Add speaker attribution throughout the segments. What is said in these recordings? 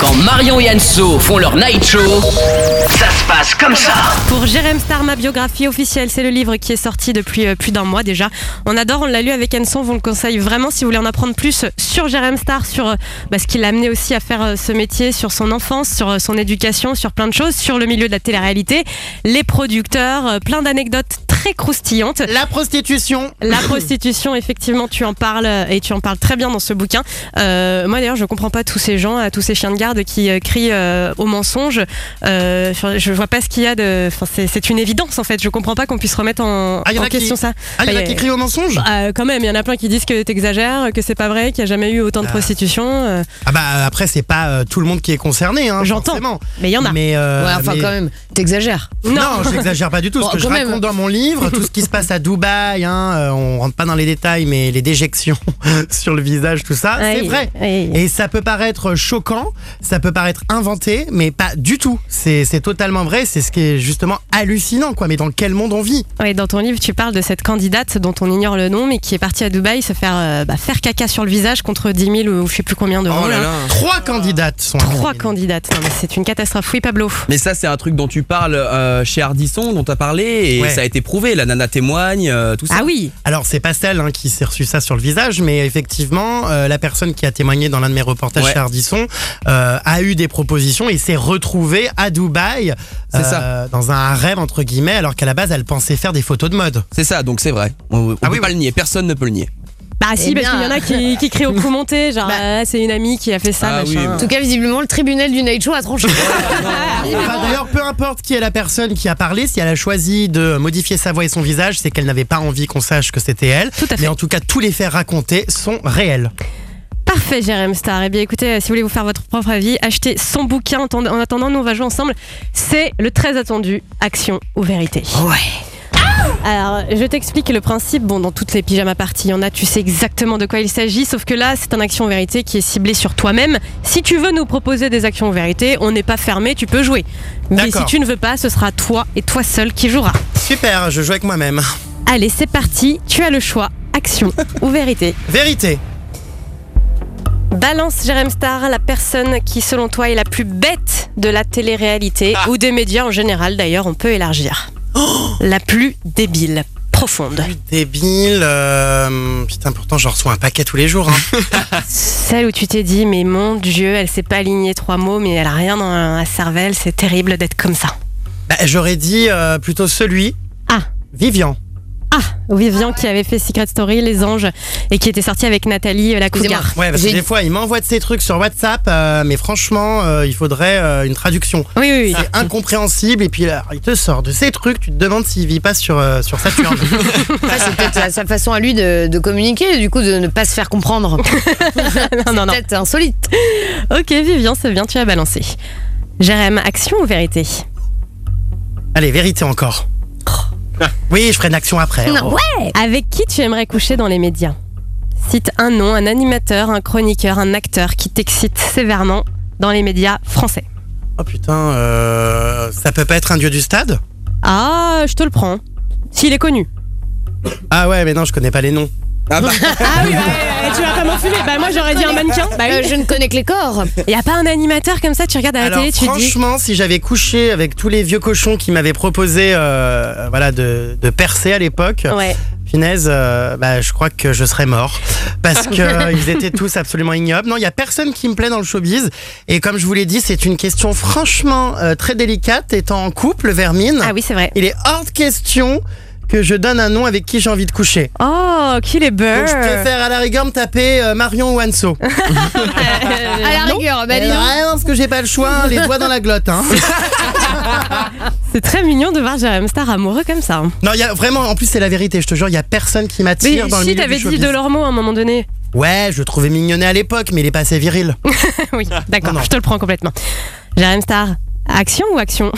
Speaker 1: Quand Marion et Anso font leur night show, ça se passe comme ça.
Speaker 2: Pour Jérém Star, ma biographie officielle, c'est le livre qui est sorti depuis plus d'un mois déjà. On adore, on l'a lu avec Anso, on vous le conseille vraiment si vous voulez en apprendre plus sur Jérém Star, sur ce qui l'a amené aussi à faire ce métier, sur son enfance, sur son éducation, sur plein de choses, sur le milieu de la télé-réalité, les producteurs, plein d'anecdotes très croustillantes.
Speaker 3: La prostitution,
Speaker 2: effectivement, tu en parles et tu en parles très bien dans ce bouquin. Moi d'ailleurs, je comprends pas tous ces gens, tous ces chiens de garde qui crient au mensonge. Je vois pas ce qu'il y a de. Enfin, c'est une évidence en fait. Je comprends pas qu'on puisse remettre en question ça.
Speaker 3: Il y en a qui crient au mensonge.
Speaker 2: Quand même, il y en a plein qui disent que t'exagères, que c'est pas vrai, qu'il y a jamais eu autant de prostitution.
Speaker 3: Après, c'est pas tout le monde qui est concerné.
Speaker 2: J'entends.
Speaker 3: Forcément.
Speaker 2: Mais il y en a.
Speaker 4: Quand même, t'exagères.
Speaker 3: Non, j'exagère pas du tout. Ce que je raconte dans mon livre, tout ce qui se passe à Dubaï, on rentre pas dans les détails, mais les déjections sur le visage, tout ça, c'est vrai. Et ça peut paraître choquant, ça peut paraître inventé, mais pas du tout. C'est totalement vrai. C'est ce qui est justement hallucinant, quoi. Mais dans quel monde on vit?
Speaker 2: Oui, dans ton livre, tu parles de cette candidate dont on ignore le nom, mais qui est partie à Dubaï se faire caca sur le visage contre 10 000 ou je sais plus combien d'euros.
Speaker 5: Oh là là.
Speaker 3: 3 candidates sont.
Speaker 2: 3 candidates. Non, mais c'est une catastrophe. Oui, Pablo.
Speaker 5: Mais ça, c'est un truc dont tu parles chez Ardisson, dont tu as parlé, et ça a été prouvé. La nana témoigne, tout ça.
Speaker 2: Ah oui.
Speaker 3: Alors, c'est pas celle qui s'est reçue ça sur le visage, mais effectivement, la personne qui a témoigné dans l'un de mes reportages chez Ardisson a eu des propositions et s'est retrouvée à Dubaï dans un rêve, entre guillemets, alors qu'à la base, elle pensait faire des photos de mode.
Speaker 5: C'est ça, donc c'est vrai. On peut pas le nier, personne ne peut le nier.
Speaker 2: Bah si, parce qu'il y en a qui crient au coup monté, genre c'est une amie qui a fait ça, machin.
Speaker 5: Oui,
Speaker 4: En tout cas, visiblement, le tribunal du Night Show a tranché.
Speaker 3: D'ailleurs, peu importe qui est la personne qui a parlé, si elle a choisi de modifier sa voix et son visage, c'est qu'elle n'avait pas envie qu'on sache que c'était elle.
Speaker 2: Tout à fait.
Speaker 3: Mais en tout cas, tous les faits racontés sont réels.
Speaker 2: Parfait, Jérém Star. Eh bien, écoutez, si vous voulez vous faire votre propre avis, achetez son bouquin. En attendant, nous, on va jouer ensemble. C'est le très attendu Action ou Vérité.
Speaker 4: Ouais.
Speaker 2: Alors, je t'explique le principe. Bon, dans toutes les pyjama parties, il y en a, tu sais exactement de quoi il s'agit. Sauf que là, c'est un action ou vérité qui est ciblé sur toi-même. Si tu veux nous proposer des actions ou vérités, on n'est pas fermé, tu peux jouer. Mais si tu ne veux pas, ce sera toi et toi seul qui jouera.
Speaker 3: Super, je joue avec moi-même.
Speaker 2: Allez, c'est parti. Tu as le choix. Action ou vérité.
Speaker 3: Vérité.
Speaker 2: Balance, Jérém Star, la personne qui, selon toi, est la plus bête de la télé-réalité ou des médias en général. D'ailleurs, on peut élargir. La plus débile, profonde.
Speaker 3: Débile, putain, pourtant j'en reçois un paquet tous les jours.
Speaker 2: Celle où tu t'es dit, mais mon Dieu, elle sait pas aligner 3 mots, mais elle a rien dans la cervelle, c'est terrible d'être comme ça.
Speaker 3: J'aurais dit plutôt celui. Vivian.
Speaker 2: Vivian qui avait fait Secret Story, Les Anges, et qui était sorti avec Nathalie la cougar.
Speaker 3: Ouais, parce que des fois, il m'envoie de ces trucs sur WhatsApp, mais franchement, il faudrait une traduction.
Speaker 2: Oui.
Speaker 3: C'est incompréhensible, et puis là, il te sort de ces trucs, tu te demandes s'il vit pas sur Saturne.
Speaker 4: C'est peut-être sa façon à lui de communiquer, du coup, de ne pas se faire comprendre.
Speaker 2: Non.
Speaker 4: C'est peut-être insolite.
Speaker 2: Ok, Vivian, c'est bien, tu as balancé. Jérém, action ou vérité?
Speaker 3: Allez, vérité encore. Oui, je ferai une action après.
Speaker 4: Ouais.
Speaker 2: Avec qui tu aimerais coucher dans les médias? Cite un nom, un animateur, un chroniqueur, un acteur qui t'excite sévèrement dans les médias français.
Speaker 3: Oh putain, ça peut pas être un dieu du stade?
Speaker 2: Ah, je te le prends. S'il est connu.
Speaker 3: Ah ouais, mais non, je connais pas les noms.
Speaker 2: Ah oui, tu vas pas m'enfumer. Moi j'aurais dit un mannequin.
Speaker 4: Je ne connais que les corps.
Speaker 2: Y a pas un animateur comme ça, tu regardes à la télé, tu dis.
Speaker 3: Franchement, si j'avais couché avec tous les vieux cochons qui m'avaient proposé de percer à l'époque, Finesse, je crois que je serais mort. Parce qu'ils étaient tous absolument ignobles. Non, il y a personne qui me plaît dans le showbiz. Et comme je vous l'ai dit, c'est une question franchement très délicate. Étant en couple, Vermine.
Speaker 2: Ah oui, c'est vrai.
Speaker 3: Il est hors de question que je donne un nom avec qui j'ai envie de coucher.
Speaker 2: Oh, qu'il est beurre.
Speaker 3: Donc je préfère à la rigueur me taper Marion ou Anso.
Speaker 4: À la rigueur, dis donc.
Speaker 3: Parce que j'ai pas le choix, les doigts dans la glotte.
Speaker 2: C'est très mignon de voir Jérém Star amoureux comme ça.
Speaker 3: Non, il y a vraiment, en plus c'est la vérité, je te jure, il y a personne qui m'attire dans le milieu du showbiz.
Speaker 2: Si t'avais dit Delormeau à un moment donné.
Speaker 3: Ouais, je le trouvais mignonnet à l'époque, mais il est pas assez viril.
Speaker 2: Oui, d'accord, je te le prends complètement. Jérém Star, action ou action?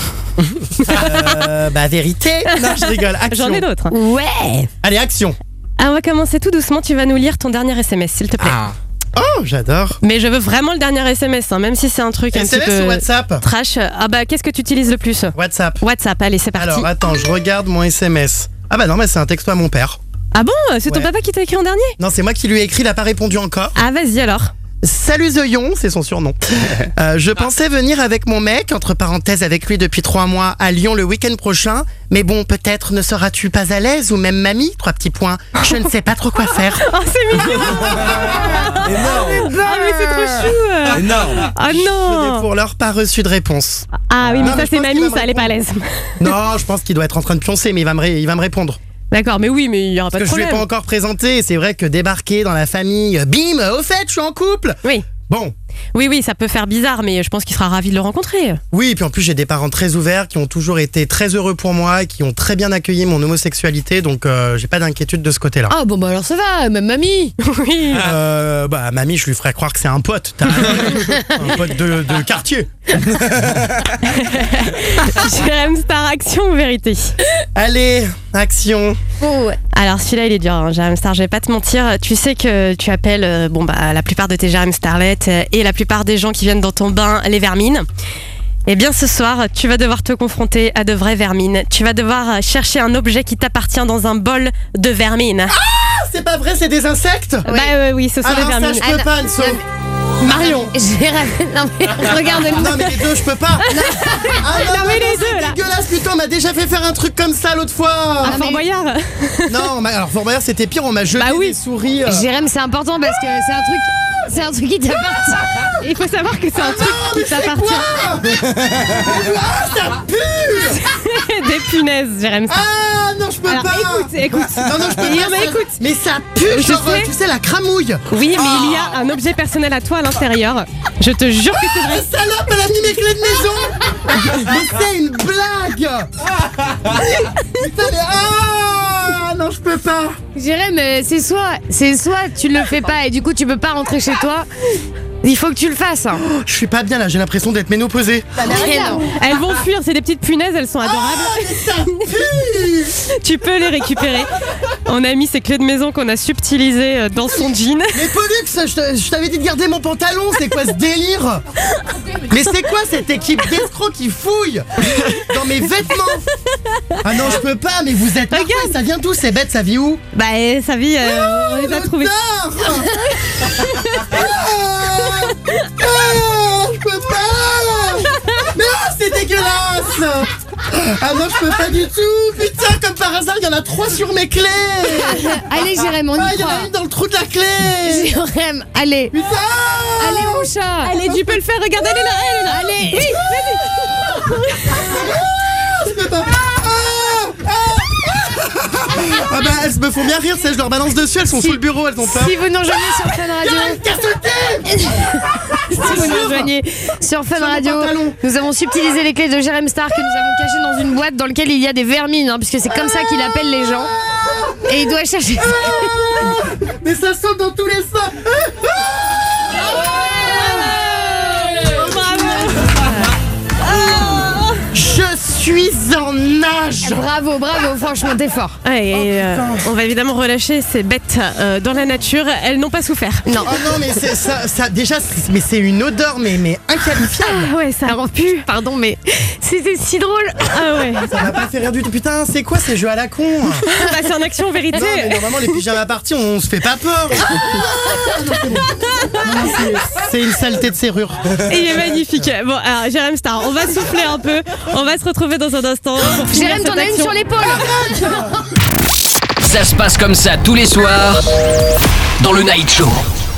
Speaker 3: Vérité. Non, je rigole, action.
Speaker 2: J'en ai d'autres.
Speaker 4: Ouais.
Speaker 3: Allez, action.
Speaker 2: On va commencer tout doucement, tu vas nous lire ton dernier SMS, s'il te plaît.
Speaker 3: Oh, j'adore.
Speaker 2: Mais je veux vraiment le dernier SMS, même si c'est un truc un petit peu...
Speaker 3: SMS ou WhatsApp?
Speaker 2: Trash. Qu'est-ce que tu utilises le plus?
Speaker 3: WhatsApp.
Speaker 2: WhatsApp, allez, c'est parti.
Speaker 3: Alors, attends, je regarde mon SMS. Non, mais c'est un texto à mon père.
Speaker 2: Ah bon? C'est ton papa qui t'a écrit en dernier?
Speaker 3: Non, c'est moi qui lui ai écrit, il a pas répondu encore.
Speaker 2: Ah, vas-y alors.
Speaker 3: Salut Zoyon, c'est son surnom. Je pensais venir avec mon mec, entre parenthèses avec lui depuis 3 mois, à Lyon le week-end prochain. Mais bon, peut-être ne seras-tu pas à l'aise, ou même mamie, 3 petits points. Je ne sais pas trop quoi faire.
Speaker 2: Oh, c'est mignon.
Speaker 5: Énorme.
Speaker 2: Ah, mais c'est trop chou.
Speaker 5: Énorme.
Speaker 2: Ah
Speaker 3: Je n'ai
Speaker 2: non.
Speaker 3: pour l'heure pas reçu de réponse.
Speaker 2: Ah oui, mais
Speaker 3: Non,
Speaker 2: ça
Speaker 3: mais je
Speaker 2: c'est
Speaker 3: pense qu'il
Speaker 2: mamie,
Speaker 3: va me
Speaker 2: ça elle est pas à l'aise.
Speaker 3: Non, je pense qu'il doit être en train de pioncer, mais il va me répondre.
Speaker 2: D'accord, mais oui, mais il y aura pas de
Speaker 3: Parce que je ne
Speaker 2: problème.
Speaker 3: l'ai pas encore présenté, et c'est vrai que débarquer dans la famille, bim, au fait, je suis en couple.
Speaker 2: Oui.
Speaker 3: Bon,
Speaker 2: Oui, ça peut faire bizarre, mais je pense qu'il sera ravi de le rencontrer.
Speaker 3: oui, et puis en plus j'ai des parents très ouverts qui ont toujours été très heureux pour moi, et qui ont très bien accueilli mon homosexualité, donc j'ai pas d'inquiétude de ce côté-là.
Speaker 4: Ah bon bah alors ça va, même mamie.
Speaker 2: Oui.
Speaker 3: Bah mamie, je lui ferais croire que c'est un pote, un pote de quartier.
Speaker 2: Jérém Star, action ou vérité?
Speaker 3: Allez, action.
Speaker 4: Oh, ouais.
Speaker 2: Alors celui-là il est dur, hein, Jérém Star, je vais pas te mentir. Tu sais que tu appelles la plupart de tes Jérém Starlettes et la plupart des gens qui viennent dans ton bain les vermines. Eh bien ce soir, tu vas devoir te confronter à de vraies vermines. Tu vas devoir chercher un objet qui t'appartient dans un bol de vermines.
Speaker 3: C'est pas vrai, c'est des insectes.
Speaker 2: Bah oui, ce sont des
Speaker 3: Alors ça,
Speaker 2: vermines.
Speaker 3: je peux pas, Anso.
Speaker 2: Marion.
Speaker 4: Jérém, non mais regarde-moi.
Speaker 3: Non mais les deux, je peux pas. Ah
Speaker 2: Non, mais les deux,
Speaker 3: c'est
Speaker 2: là.
Speaker 3: dégueulasse, putain, on m'a déjà fait faire un truc comme ça l'autre fois.
Speaker 2: À Fort Boyard.
Speaker 3: Non, alors Fort Boyard c'était pire, on m'a jeté
Speaker 2: Bah oui.
Speaker 3: des souris.
Speaker 4: Jérém, c'est important parce que c'est un truc qui t'appartient.
Speaker 2: Il faut savoir que c'est un truc qui t'appartient.
Speaker 3: Ah, ça pue.
Speaker 2: Des punaises, Jérém Star.
Speaker 3: Ah non, je peux
Speaker 2: Alors
Speaker 3: pas.
Speaker 2: écoute.
Speaker 3: Non, je peux
Speaker 2: Il y
Speaker 3: pas.
Speaker 2: en a,
Speaker 3: ça-
Speaker 2: écoute.
Speaker 3: Mais ça pue,
Speaker 2: Je
Speaker 3: genre,
Speaker 2: sais.
Speaker 3: tu sais, la cramouille.
Speaker 2: Oui, mais il y a un objet personnel à toi à l'intérieur. Je te jure que c'est vrai.
Speaker 3: La salope, elle a mis mes clés de maison. Mais c'est une blague. Putain, mais non, je peux pas.
Speaker 4: Jérém, c'est soit tu le fais pas et du coup tu peux pas rentrer chez toi. Il faut que tu le fasses. Hein.
Speaker 3: Je suis pas bien là, j'ai l'impression d'être ménopausée.
Speaker 4: Mais non.
Speaker 2: Elles vont fuir, c'est des petites punaises, elles sont adorables.
Speaker 3: Ça pue.
Speaker 2: Tu peux les récupérer. On a mis ces clés de maison qu'on a subtilisées dans son jean.
Speaker 3: Mais Pollux, je t'avais dit de garder mon pantalon, c'est quoi ce délire? Mais c'est quoi cette équipe d'escrocs qui fouille dans mes vêtements? Ah non, je peux pas, mais vous êtes parfait, ça vient d'où ces bêtes, ça vit où?
Speaker 2: Bah, sa vie, on les a trouvées.
Speaker 3: Je peux pas. Mais c'est dégueulasse. Ah non, je peux pas du tout. Putain, comme par hasard, il y en a 3 sur mes clés.
Speaker 4: Allez Jérém, on
Speaker 3: Ah,
Speaker 4: y
Speaker 3: il y en
Speaker 4: croit.
Speaker 3: a une dans le trou de la clé.
Speaker 4: Jérém, allez.
Speaker 3: Putain.
Speaker 4: Allez mon chat.
Speaker 2: Allez, tu peux le faire, regarde, elle est là, elle est là.
Speaker 4: Allez.
Speaker 3: Je peux pas. Ah bah elles me font bien rire, je leur balance dessus, elles sont sous le bureau, elles ont peur.
Speaker 4: Si vous nous rejoignez sur Fun Radio, si vous nous rejoignez sur Fun
Speaker 3: Sur mon
Speaker 4: Radio,
Speaker 3: pantalon.
Speaker 4: nous avons subtilisé les clés de Jérém Star que nous avons cachées dans une boîte dans laquelle il y a des vermines, hein, puisque c'est comme ça qu'il appelle les gens. Et il doit chercher.
Speaker 3: Mais ça saute dans tous les sens. Je suis en nage.
Speaker 4: Bravo, franchement, t'es fort.
Speaker 2: On va évidemment relâcher ces bêtes dans la nature. Elles n'ont pas souffert.
Speaker 4: Non.
Speaker 3: Oh non, mais c'est ça déjà, mais c'est une odeur, mais inqualifiable.
Speaker 2: Ah ouais, ça rend pu.
Speaker 4: Pardon, mais c'était si drôle.
Speaker 2: Ah ouais.
Speaker 3: Ça m'a pas fait rire du tout. Putain, c'est quoi ces jeux à la con?
Speaker 2: Bah, c'est en action vérité.
Speaker 3: Non, mais normalement, les pyjamas parties, on se fait pas peur. Non, c'est bon. Non, c'est une saleté de serrure.
Speaker 2: Et il est magnifique. Bon, alors Jérém Star, on va souffler un peu. On va se retrouver dans un instant. pour finir
Speaker 4: Jérém, t'en
Speaker 2: cette
Speaker 4: as une
Speaker 2: action.
Speaker 4: sur l'épaule.
Speaker 1: Ça se passe comme ça tous les soirs dans le Night Show.